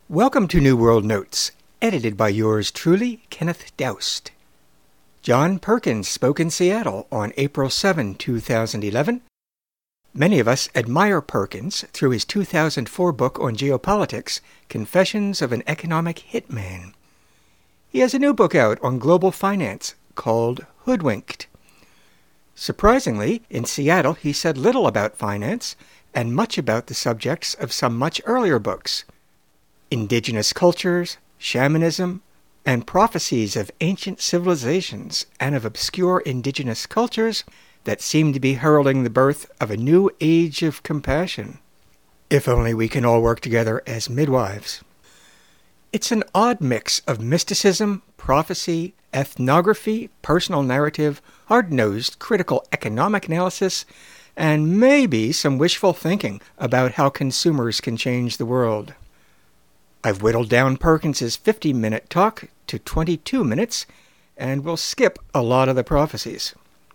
Welcome to New World Notes, edited by yours truly, Kenneth Doust. John Perkins spoke in Seattle on April 7, 2011. Many of us admire Perkins through his 2004 book on geopolitics, Confessions of an Economic Hitman. He has a new book out on global finance called Hoodwinked. Surprisingly, in Seattle he said little about finance and much about the subjects of some much earlier books: Indigenous Cultures, Shamanism, and Prophecies of Ancient Civilizations and of Obscure Indigenous Cultures that seem to be heralding the birth of a new age of compassion. If only we can all work together as midwives. It's an odd mix of mysticism, prophecy, ethnography, personal narrative, hard-nosed critical economic analysis, and maybe some wishful thinking about how consumers can change the world. I've whittled down Perkins's 50-minute talk to 22 minutes, and we'll skip a lot of the prophecies.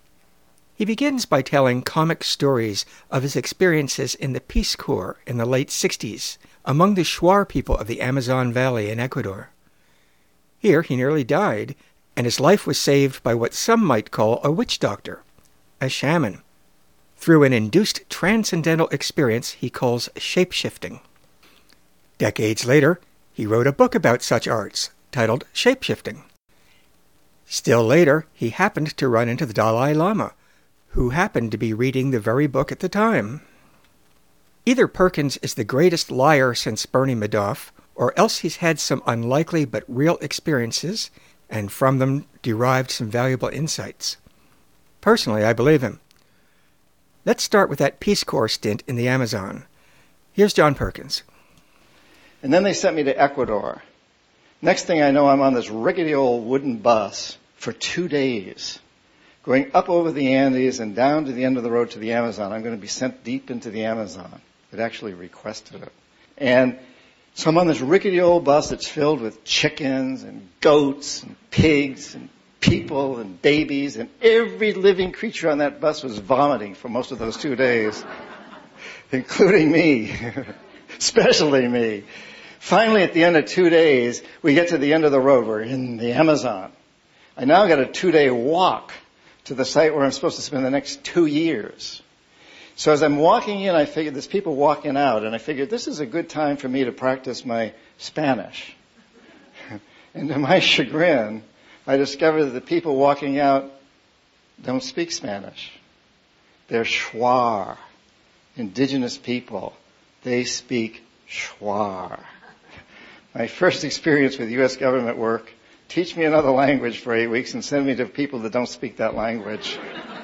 He begins by telling comic stories of his experiences in the Peace Corps in the late 60s among the Shuar people of the Amazon Valley in Ecuador. Here he nearly died, and his life was saved by what some might call a witch doctor, a shaman, through an induced transcendental experience he calls shape-shifting. Decades later, he wrote a book about such arts, titled Shape-Shifting. Still later, he happened to run into the Dalai Lama, who happened to be reading the very book at the time. Either Perkins is the greatest liar since Bernie Madoff, or else he's had some unlikely but real experiences, and from them derived some valuable insights. Personally, I believe him. Let's start with that Peace Corps stint in the Amazon. Here's John Perkins. And then they sent me to Ecuador. Next thing I know, I'm on this rickety old wooden bus for 2 days, going up over the Andes and down to the end of the road to the Amazon. I'm going to be sent deep into the Amazon. It actually requested it. And so I'm on this rickety old bus that's filled with chickens and goats and pigs and people and babies, and every living creature on that bus was vomiting for most of those 2 days, including me, especially me. Finally, at the end of 2 days, we get to the end of the road. We're in the Amazon. I now got a 2-day walk to the site where I'm supposed to spend the next 2 years. So as I'm walking in, I figured there's people walking out, and I figured this is a good time for me to practice my Spanish. And to my chagrin, I discovered that the people walking out don't speak Spanish. They're Shuar, indigenous people. They speak Shuar. My first experience with U.S. government work: teach me another language for 8 weeks and send me to people that don't speak that language.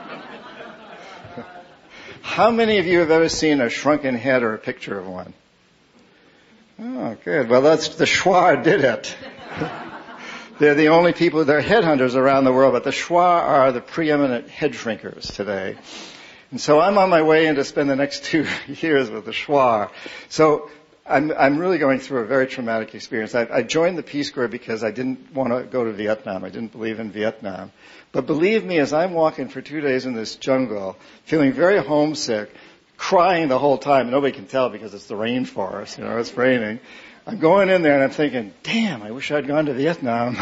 How many of you have ever seen a shrunken head or a picture of one? Oh, good. Well, that's the Shuar did it. They're the only people, they're headhunters around the world, but the Shuar are the preeminent head shrinkers today. And so I'm on my way in to spend the next 2 years with the Shuar. So I'm really going through a very traumatic experience. I joined the Peace Corps because I didn't want to go to Vietnam. I didn't believe in Vietnam. But believe me, as I'm walking for 2 days in this jungle, feeling very homesick, crying the whole time, nobody can tell because it's the rainforest, it's raining. I'm going in there and I'm thinking, damn, I wish I'd gone to Vietnam.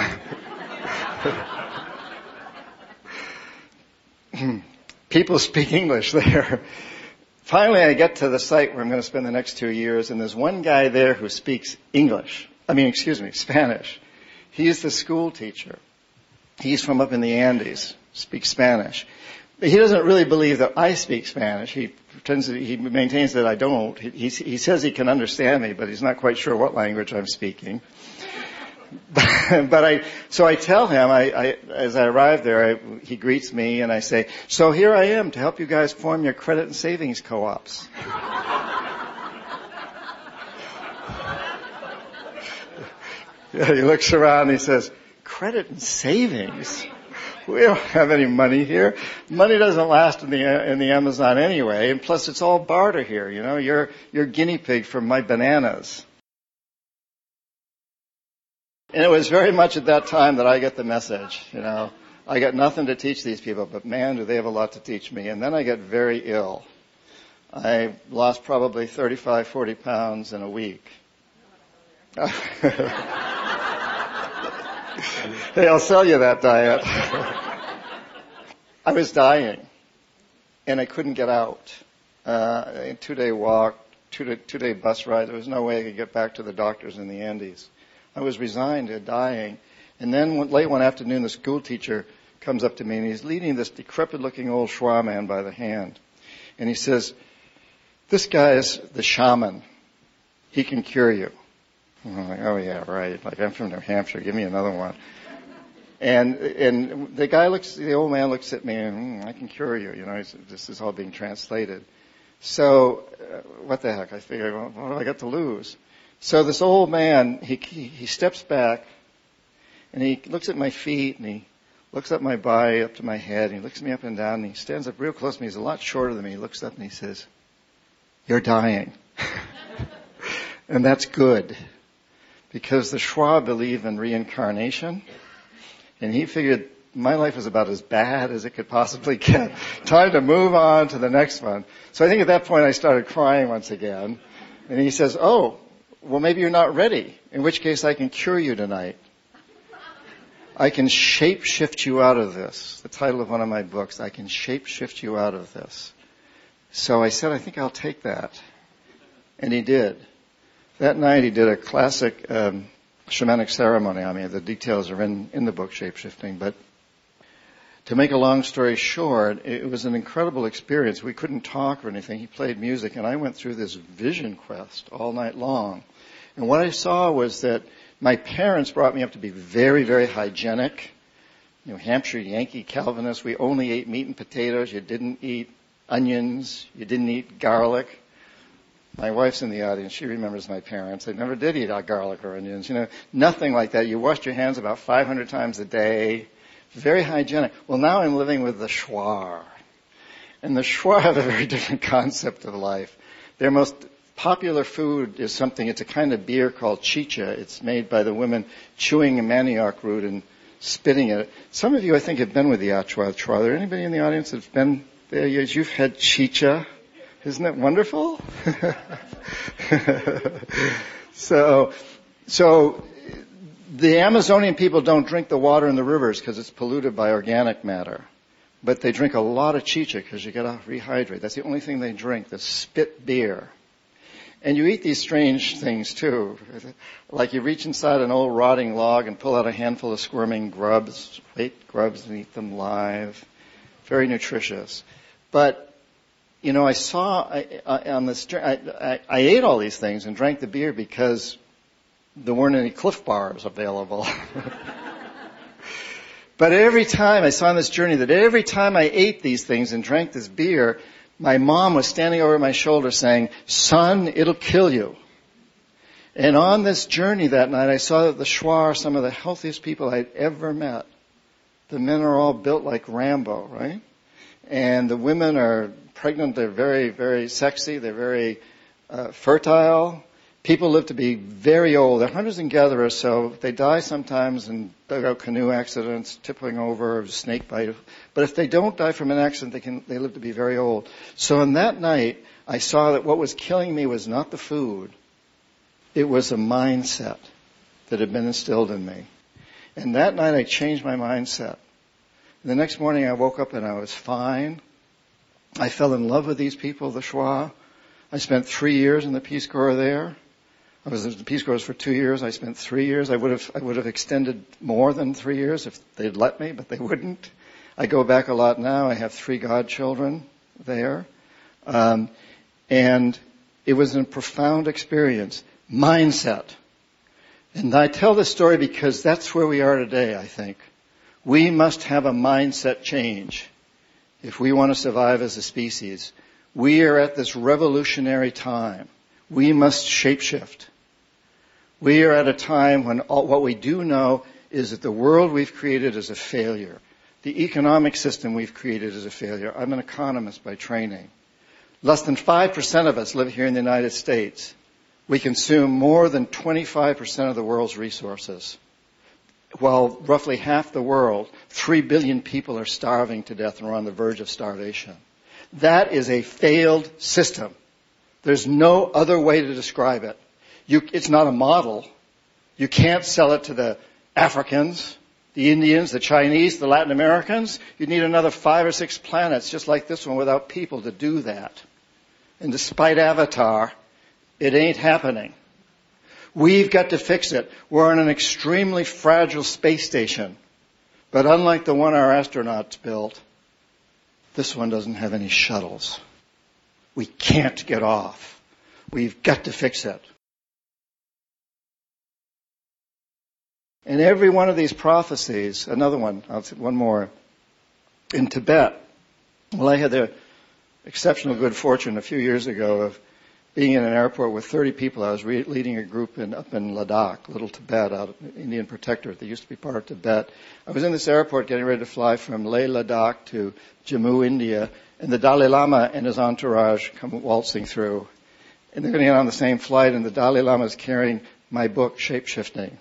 People speak English there. Finally, I get to the site where I'm going to spend the next 2 years, and there's one guy there who speaks Spanish. He's the school teacher. He's from up in the Andes, speaks Spanish. But he doesn't really believe that I speak Spanish. He maintains that I don't. He says he can understand me, but he's not quite sure what language I'm speaking. So I tell him, as I arrive there, he greets me and I say, so here I am to help you guys form your credit and savings co-ops. Yeah, he looks around and he says, credit and savings? We don't have any money here. Money doesn't last in the Amazon anyway, and plus it's all barter here, You're guinea pig for my bananas. And it was very much at that time that I get the message, I got nothing to teach these people, but man, do they have a lot to teach me. And then I get very ill. I lost probably 35, 40 pounds in a week. Hey, I'll sell you that diet. I was dying, and I couldn't get out. A 2-day walk, two-day bus ride. There was no way I could get back to the doctors in the Andes. I was resigned to dying. And then late one afternoon, the school teacher comes up to me, and he's leading this decrepit-looking old Shuar man by the hand. And he says, "This guy is the shaman. He can cure you." And I'm like, "Oh, yeah, right. Like, I'm from New Hampshire. Give me another one." And the old man looks at me and, "I can cure you." You know, this is all being translated. So, what the heck? I figured, well, what do I got to lose? So this old man, he steps back, and he looks at my feet, and he looks up my body, up to my head, and he looks me up and down, and he stands up real close to me. He's a lot shorter than me. He looks up and he says, "You're dying." And that's good, because the Shuar believe in reincarnation, and he figured my life was about as bad as it could possibly get. Time to move on to the next one. So I think at that point I started crying once again. And he says, "Oh, well, maybe you're not ready, in which case I can cure you tonight. I can shape-shift you out of this." The title of one of my books, "I can shape-shift you out of this." So I said, "I think I'll take that." And he did. That night he did a classic shamanic ceremony on me. The details are in the book, Shape-Shifting. But to make a long story short, it was an incredible experience. We couldn't talk or anything. He played music, and I went through this vision quest all night long. And what I saw was that my parents brought me up to be very, very hygienic. New Hampshire Yankee Calvinists. We only ate meat and potatoes. You didn't eat onions. You didn't eat garlic. My wife's in the audience. She remembers my parents. They never did eat garlic or onions. You know, nothing like that. You washed your hands about 500 times a day. Very hygienic. Well, now I'm living with the Shuar. And the Shuar have a very different concept of life. Their most popular food is it's a kind of beer called chicha. It's made by the women chewing a manioc root and spitting it. Some of you, I think, have been with the Achuar. Are there anybody in the audience that's been there? You've had chicha. Isn't it wonderful? So the Amazonian people don't drink the water in the rivers because it's polluted by organic matter. But they drink a lot of chicha because you got to rehydrate. That's the only thing they drink, the spit beer. And you eat these strange things too. Like you reach inside an old rotting log and pull out a handful of squirming grubs, grubs, and eat them live. Very nutritious. But you know, I ate all these things and drank the beer because there weren't any Cliff Bars available. But every time I saw on this journey that every time I ate these things and drank this beer, my mom was standing over my shoulder saying, "Son, it'll kill you." And on this journey that night, I saw that the Shuar are some of the healthiest people I'd ever met. The men are all built like Rambo, right? And the women are pregnant. They're very, very sexy. They're very fertile. People live to be very old. They're hunters and gatherers, so they die sometimes in dugout canoe accidents, tipping over, snake bite. But if they don't die from an accident, they live to be very old. So on that night, I saw that what was killing me was not the food. It was a mindset that had been instilled in me. And that night, I changed my mindset. The next morning, I woke up and I was fine. I fell in love with these people, the Shuar. I spent 3 years in the Peace Corps there. I was in the Peace Corps for 2 years. I spent 3 years. I would have extended more than 3 years if they'd let me, but they wouldn't. I go back a lot now. I have 3 godchildren there. And it was a profound experience. Mindset. And I tell this story because that's where we are today, I think. We must have a mindset change if we want to survive as a species. We are at this revolutionary time. We must shapeshift. We are at a time when what we do know is that the world we've created is a failure. The economic system we've created is a failure. I'm an economist by training. Less than 5% of us live here in the United States. We consume more than 25% of the world's resources. While roughly half the world, 3 billion people, are starving to death and are on the verge of starvation. That is a failed system. There's no other way to describe it. It's not a model. You can't sell it to the Africans, the Indians, the Chinese, the Latin Americans. You need another 5 or 6 planets just like this one without people to do that. And despite Avatar, it ain't happening. We've got to fix it. We're on an extremely fragile space station. But unlike the one our astronauts built, this one doesn't have any shuttles. We can't get off. We've got to fix it. And every one of these prophecies, another one, I'll say one more, in Tibet. Well, I had the exceptional good fortune a few years ago of being in an airport with 30 people. I was leading a group up in Ladakh, Little Tibet, out of Indian Protectorate. They used to be part of Tibet. I was in this airport getting ready to fly from Leh, Ladakh to Jammu, India, and the Dalai Lama and his entourage come waltzing through. And they're going to get on the same flight, and the Dalai Lama is carrying my book, Shape-Shifting.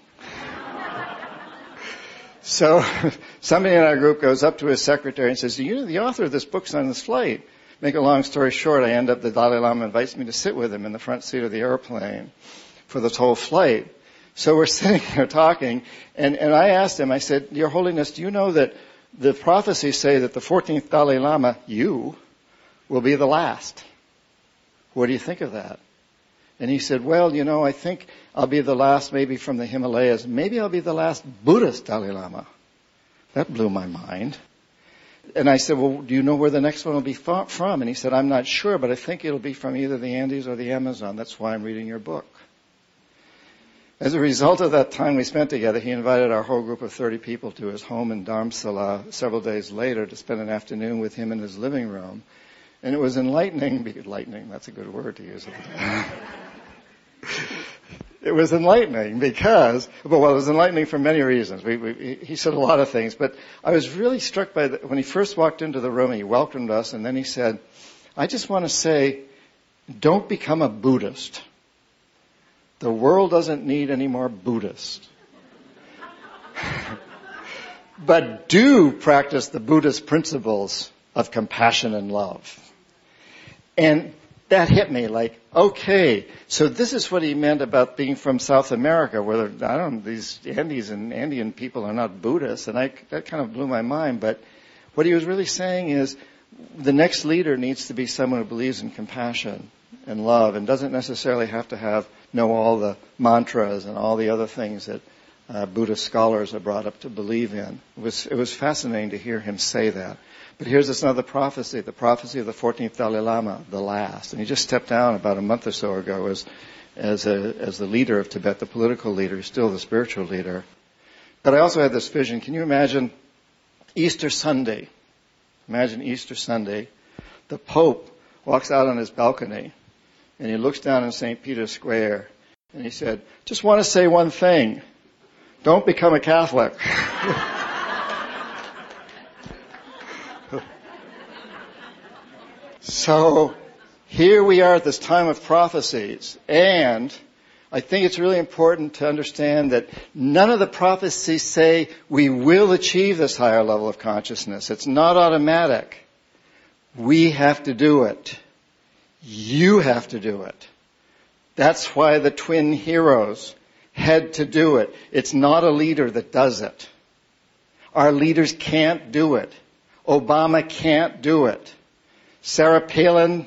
So somebody in our group goes up to his secretary and says, you know, the author of this book's on this flight. Make a long story short, the Dalai Lama invites me to sit with him in the front seat of the airplane for this whole flight. So we're sitting there talking, and I asked him, I said, Your Holiness, do you know that the prophecies say that the 14th Dalai Lama, you, will be the last? What do you think of that? And he said, well, you know, I think I'll be the last maybe from the Himalayas. Maybe I'll be the last Buddhist Dalai Lama. That blew my mind. And I said, well, do you know where the next one will be from? And he said, I'm not sure, but I think it'll be from either the Andes or the Amazon. That's why I'm reading your book. As a result of that time we spent together, he invited our whole group of 30 people to his home in Dharamsala several days later to spend an afternoon with him in his living room. And it was enlightening. Enlightening, that's a good word to use. It was enlightening because, it was enlightening for many reasons. He said a lot of things, but I was really struck by when he first walked into the room, he welcomed us, and then he said, I just want to say, don't become a Buddhist. The world doesn't need any more Buddhists. But do practice the Buddhist principles of compassion and love. And that hit me like, okay, so this is what he meant about being from South America, where these Andes and Andean people are not Buddhists, and that kind of blew my mind. But what he was really saying is the next leader needs to be someone who believes in compassion and love, and doesn't necessarily have to know all the mantras and all the other things that Buddhist scholars are brought up to believe in. It was fascinating to hear him say that. But here's this another prophecy, the prophecy of the 14th Dalai Lama, the last. And he just stepped down about a month or so ago as the leader of Tibet, the political leader, still the spiritual leader. But I also had this vision. Can you imagine Easter Sunday? Imagine Easter Sunday. The Pope walks out on his balcony and he looks down in St. Peter's Square and he said, just want to say one thing. Don't become a Catholic. So here we are at this time of prophecies, and I think it's really important to understand that none of the prophecies say we will achieve this higher level of consciousness. It's not automatic. We have to do it. You have to do it. That's why the twin heroes had to do it. It's not a leader that does it. Our leaders can't do it. Obama can't do it. Sarah Palin,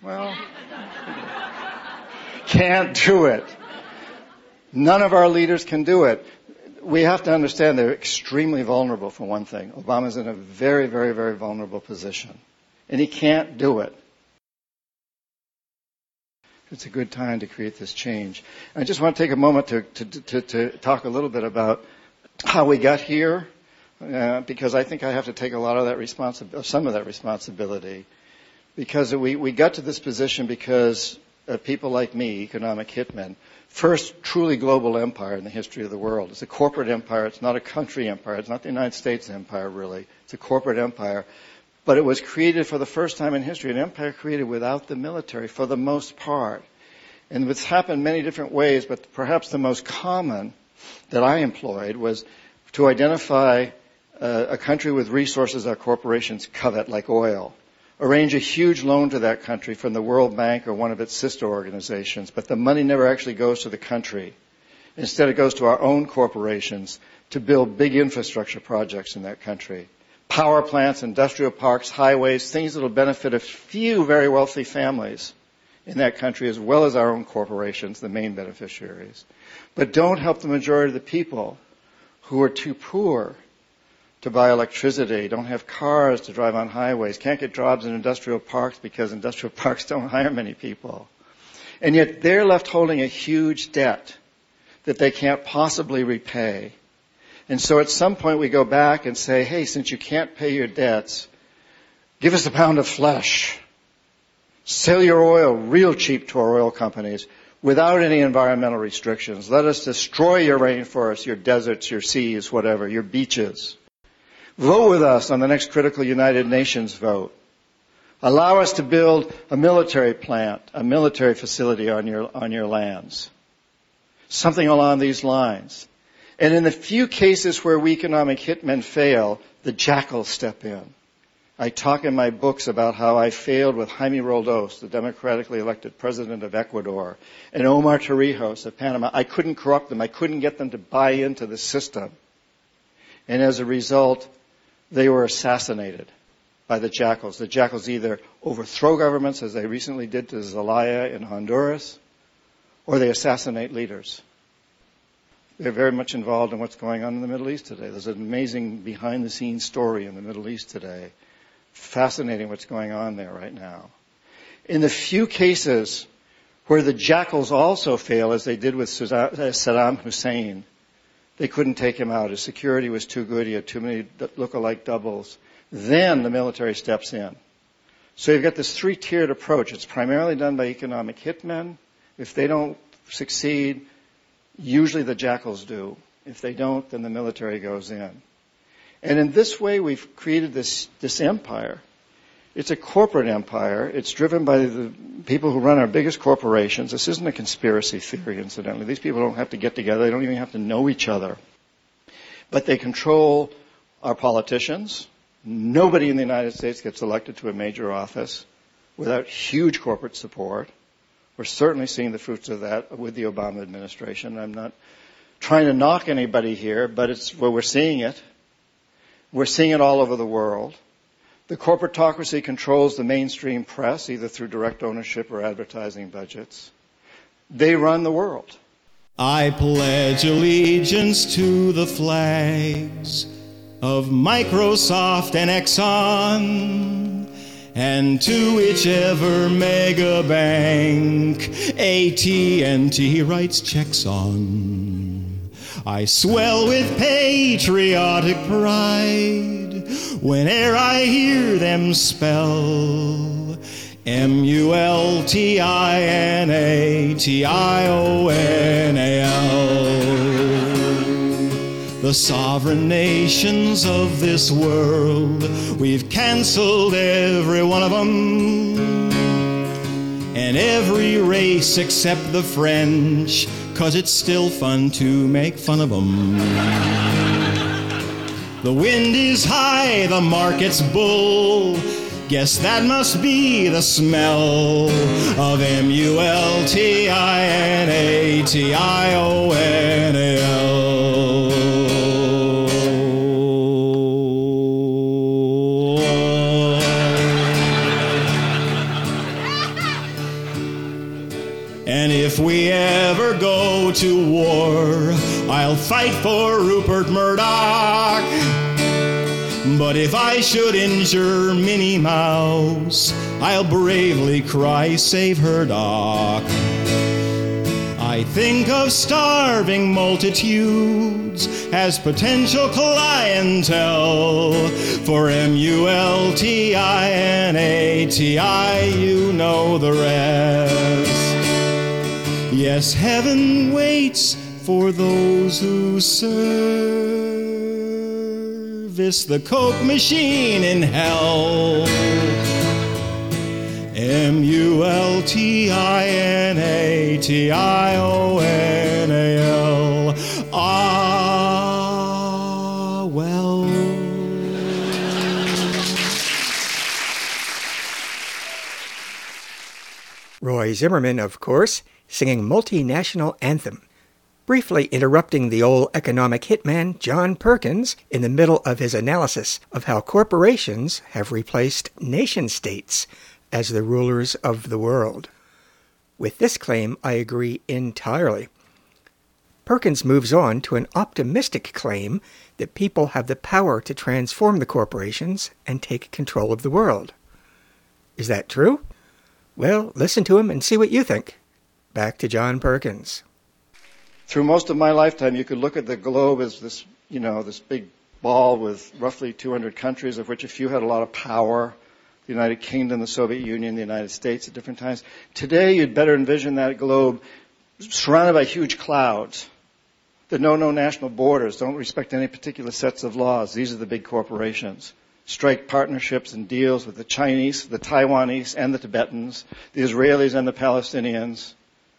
can't do it. None of our leaders can do it. We have to understand they're extremely vulnerable, for one thing. Obama's in a very, very, very vulnerable position. And he can't do it. It's a good time to create this change. I just want to take a moment to talk a little bit about how we got here, because I think I have to take a lot of that some of that responsibility. Because we got to this position because people like me, economic hitmen, first truly global empire in the history of the world. It's a corporate empire. It's not a country empire. It's not the United States empire, really. It's a corporate empire. But it was created for the first time in history, an empire created without the military for the most part. And it's happened many different ways, but perhaps the most common that I employed was to identify a country with resources our corporations covet, like oil. Arrange a huge loan to that country from the World Bank or one of its sister organizations, but the money never actually goes to the country. Instead, it goes to our own corporations to build big infrastructure projects in that country. Power plants, industrial parks, highways, things that will benefit a few very wealthy families in that country, as well as our own corporations, the main beneficiaries. But don't help the majority of the people who are too poor to buy electricity, don't have cars to drive on highways, can't get jobs in industrial parks because industrial parks don't hire many people. And yet they're left holding a huge debt that they can't possibly repay. And so at some point we go back and say, hey, since you can't pay your debts, give us a pound of flesh. Sell your oil real cheap to our oil companies without any environmental restrictions. Let us destroy your rainforests, your deserts, your seas, whatever, your beaches. Vote with us on the next critical United Nations vote. Allow us to build a military plant, a military facility on your lands. Something along these lines. And in the few cases where we economic hitmen fail, the jackals step in. I talk in my books about how I failed with Jaime Roldos, the democratically elected president of Ecuador, and Omar Torrijos of Panama. I couldn't corrupt them. I couldn't get them to buy into the system. And as a result, they were assassinated by the jackals. The jackals either overthrow governments, as they recently did to Zelaya in Honduras, or they assassinate leaders. They're very much involved in what's going on in the Middle East today. There's an amazing behind-the-scenes story in the Middle East today. Fascinating what's going on there right now. In the few cases where the jackals also fail, as they did with Saddam Hussein, they couldn't take him out. His security was too good. He had too many look-alike doubles. Then the military steps in. So you've got this three-tiered approach. It's primarily done by economic hitmen. If they don't succeed, usually the jackals do. If they don't, then the military goes in. And in this way, we've created this empire. It's a corporate empire. It's driven by the people who run our biggest corporations. This isn't a conspiracy theory, incidentally. These people don't have to get together. They don't even have to know each other. But they control our politicians. Nobody in the United States gets elected to a major office without huge corporate support. We're certainly seeing the fruits of that with the Obama administration. I'm not trying to knock anybody here, but it's where we're seeing it. We're seeing it all over the world. The corporatocracy controls the mainstream press, either through direct ownership or advertising budgets. They run the world. I pledge allegiance to the flags of Microsoft and Exxon, and to whichever mega bank AT&T writes checks on. I swell with patriotic pride whene'er I hear them spell MULTINATIONAL. The sovereign nations of this world, we've canceled every one of them, and every race except the French, 'cause it's still fun to make fun of them. The wind is high, the market's bull. Guess that must be the smell of MULTINATIONAL. And if we ever go to war, I'll fight for Rupert Murdoch. But if I should injure Minnie Mouse, I'll bravely cry, save her, Doc. I think of starving multitudes as potential clientele for MULTINATI, you know the rest. Yes, heaven waits for those who service the Coke machine in hell. MULTINATIONAL. Ah, well. Roy Zimmerman, of course, singing Multinational Anthem. briefly interrupting the old economic hitman John Perkins in the middle of his analysis of how corporations have replaced nation-states as the rulers of the world. With this claim, I agree entirely. Perkins moves on to an optimistic claim that people have the power to transform the corporations and take control of the world. Is that true? Well, listen to him and see what you think. Back to John Perkins. Through most of my lifetime, you could look at the globe as this, this big ball with roughly 200 countries, of which a few had a lot of power. The United Kingdom, the Soviet Union, the United States at different times. Today, you'd better envision that globe surrounded by huge clouds that know no national borders, don't respect any particular sets of laws. These are the big corporations. Strike partnerships and deals with the Chinese, the Taiwanese, and the Tibetans, the Israelis and the Palestinians,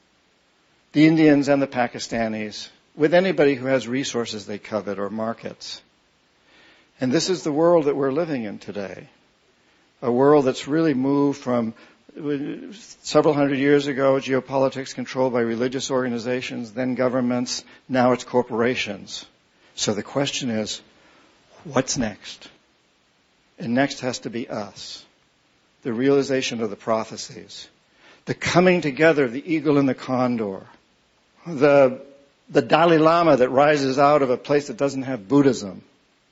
the Indians and the Pakistanis, with anybody who has resources they covet or markets. And this is the world that we're living in today. A world that's really moved from several hundred years ago, geopolitics controlled by religious organizations, then governments, now it's corporations. So the question is, what's next? And next has to be us. The realization of the prophecies. The coming together of the eagle and the condor. The Dalai Lama that rises out of a place that doesn't have Buddhism.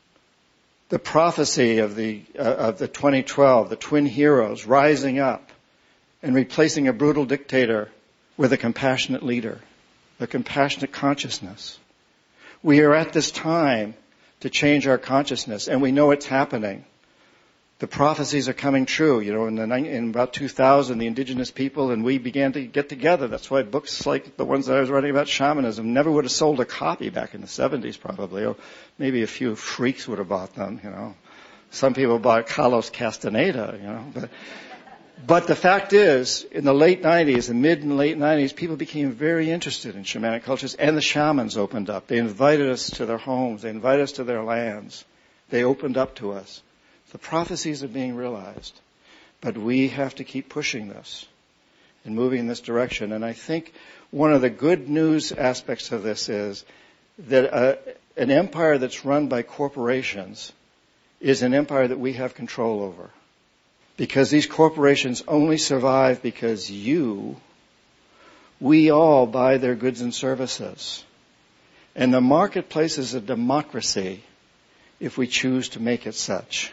The prophecy of the 2012, the twin heroes rising up and replacing a brutal dictator with a compassionate leader, a compassionate consciousness. We are at this time to change our consciousness, and we know it's happening. The prophecies are coming true. In about 2000, the indigenous people and we began to get together. That's why books like the ones that I was writing about shamanism never would have sold a copy back in the 70s probably, or maybe a few freaks would have bought them, Some people bought Carlos Castaneda, But the fact is, in the late 90s, the mid and late 90s, people became very interested in shamanic cultures, and the shamans opened up. They invited us to their homes. They invited us to their lands. They opened up to us. The prophecies are being realized, but we have to keep pushing this and moving in this direction. And I think one of the good news aspects of this is that an empire that's run by corporations is an empire that we have control over. Because these corporations only survive because we all buy their goods and services. And the marketplace is a democracy if we choose to make it such.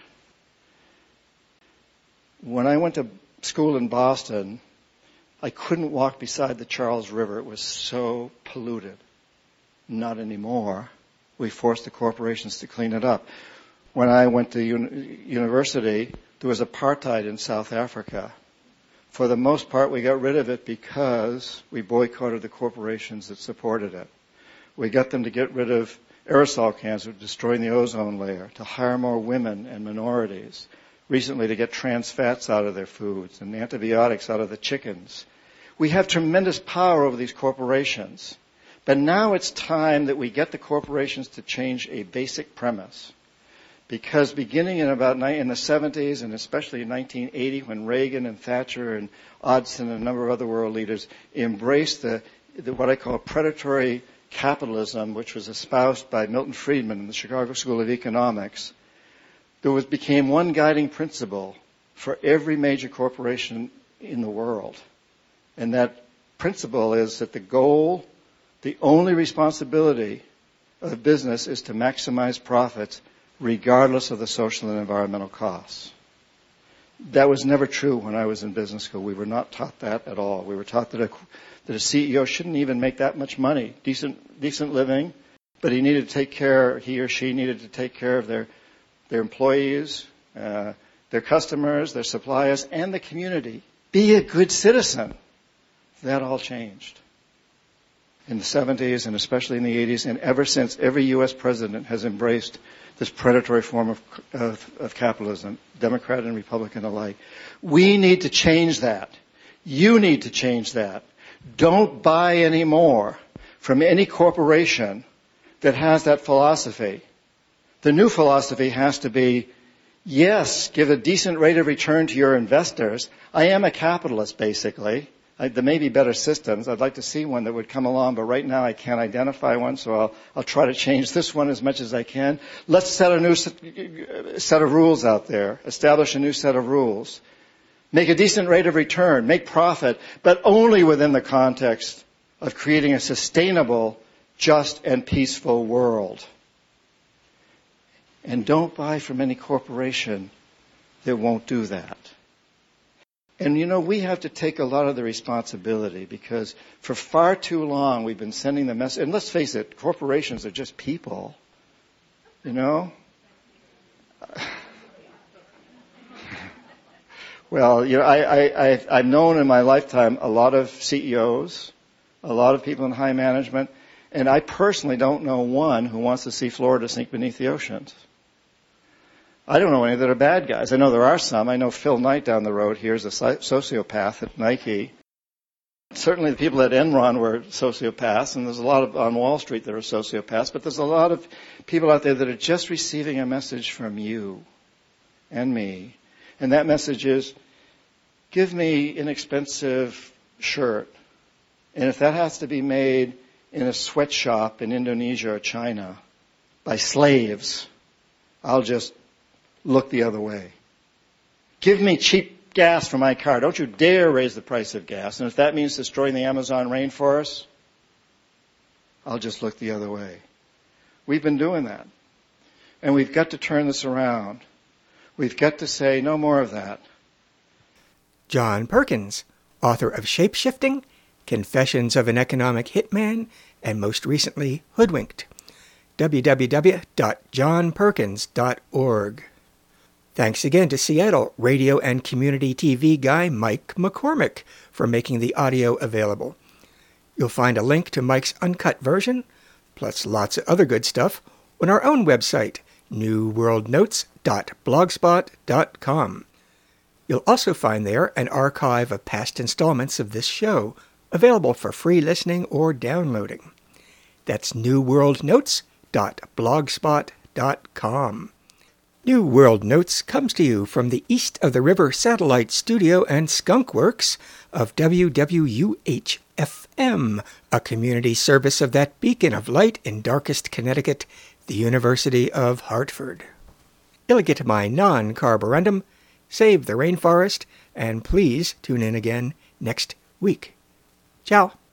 When I went to school in Boston, I couldn't walk beside the Charles River. It was so polluted. Not anymore. We forced the corporations to clean it up. When I went to university, there was apartheid in South Africa. For the most part, we got rid of it because we boycotted the corporations that supported it. We got them to get rid of aerosol cans, which were destroying the ozone layer, to hire more women and minorities. Recently, to get trans fats out of their foods and antibiotics out of the chickens. We have tremendous power over these corporations. But now it's time that we get the corporations to change a basic premise. Because beginning in the 70s, and especially in 1980, when Reagan and Thatcher and Odson and a number of other world leaders embraced the what I call predatory capitalism, which was espoused by Milton Friedman in the Chicago School of Economics, there became one guiding principle for every major corporation in the world. And that principle is that the only responsibility of business is to maximize profits regardless of the social and environmental costs. That was never true when I was in business school. We were not taught that at all. We were taught that a CEO shouldn't even make that much money, decent living, but he or she needed to take care of their employees, their customers, their suppliers, and the community. Be a good citizen. That all changed in the 70s and especially in the 80s, and ever since, every U.S. president has embraced this predatory form of capitalism, Democrat and Republican alike. We need to change that. You need to change that. Don't buy any more from any corporation that has that philosophy. The new philosophy has to be, yes, give a decent rate of return to your investors. I am a capitalist, basically. There may be better systems. I'd like to see one that would come along, but right now I can't identify one, so I'll try to change this one as much as I can. Let's set a new set of rules out there. Establish a new set of rules. Make a decent rate of return. Make profit, but only within the context of creating a sustainable, just, and peaceful world. And don't buy from any corporation that won't do that. And we have to take a lot of the responsibility, because for far too long we've been sending the message. And let's face it, corporations are just people. Well, I've known in my lifetime a lot of CEOs, a lot of people in high management, and I personally don't know one who wants to see Florida sink beneath the oceans. I don't know any that are bad guys. I know there are some. I know Phil Knight down the road here is a sociopath at Nike. Certainly the people at Enron were sociopaths, and there's a lot on Wall Street that are sociopaths, but there's a lot of people out there that are just receiving a message from you and me. And that message is, give me inexpensive shirt. And if that has to be made in a sweatshop in Indonesia or China by slaves, I'll just look the other way. Give me cheap gas for my car. Don't you dare raise the price of gas. And if that means destroying the Amazon rainforest, I'll just look the other way. We've been doing that. And we've got to turn this around. We've got to say no more of that. John Perkins, author of Shapeshifting, Confessions of an Economic Hitman, and most recently, Hoodwinked. www.johnperkins.org. Thanks again to Seattle radio and community TV guy Mike McCormick for making the audio available. You'll find a link to Mike's uncut version, plus lots of other good stuff, on our own website, newworldnotes.blogspot.com. You'll also find there an archive of past installments of this show, available for free listening or downloading. That's newworldnotes.blogspot.com. New World Notes comes to you from the East of the River Satellite Studio and Skunkworks of WWUH-FM, a community service of that beacon of light in darkest Connecticut, the University of Hartford. Illigit my non-carborundum, save the rainforest, and please tune in again next week. Ciao.